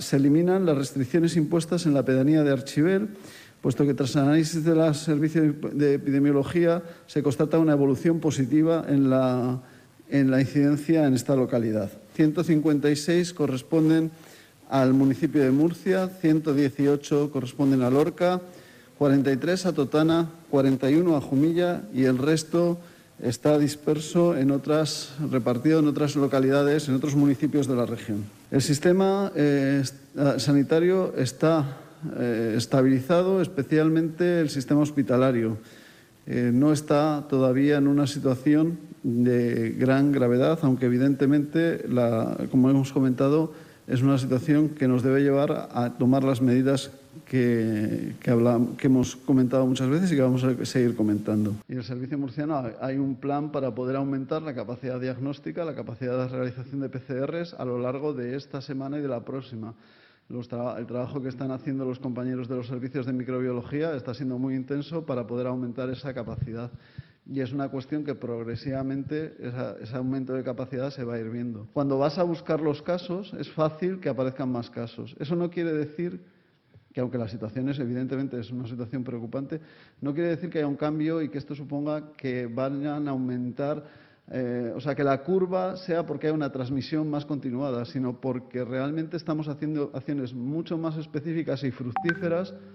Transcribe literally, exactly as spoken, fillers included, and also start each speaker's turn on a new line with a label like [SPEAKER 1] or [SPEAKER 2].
[SPEAKER 1] se eliminan las restricciones impuestas en la pedanía de Archibel, puesto que tras el análisis de los servicios de epidemiología se constata una evolución positiva en la, en la incidencia en esta localidad. ciento cincuenta y seis corresponden al municipio de Murcia, ciento dieciocho corresponden a Lorca, cuarenta y tres a Totana, cuarenta y uno a Jumilla y el resto está disperso en otras, repartido en otras localidades, en otros municipios de la región. El sistema eh, sanitario está eh, estabilizado, especialmente el sistema hospitalario. Eh, no está todavía en una situación de gran gravedad, aunque evidentemente, la, como hemos comentado, es una situación que nos debe llevar a tomar las medidas que, que, hablamos, que hemos comentado muchas veces y que vamos a seguir comentando. Y en el Servicio Murciano hay un plan para poder aumentar la capacidad diagnóstica, la capacidad de realización de P C Rs a lo largo de esta semana y de la próxima. Los tra el trabajo que están haciendo los compañeros de los servicios de microbiología está siendo muy intenso para poder aumentar esa capacidad. Y es una cuestión que progresivamente esa, ese aumento de capacidad se va a ir viendo. Cuando vas a buscar los casos, es fácil que aparezcan más casos. Eso no quiere decir que, aunque la situación es, evidentemente es una situación preocupante, no quiere decir que haya un cambio y que esto suponga que vayan a aumentar, eh, o sea, que la curva sea porque hay una transmisión más continuada, sino porque realmente estamos haciendo acciones mucho más específicas y fructíferas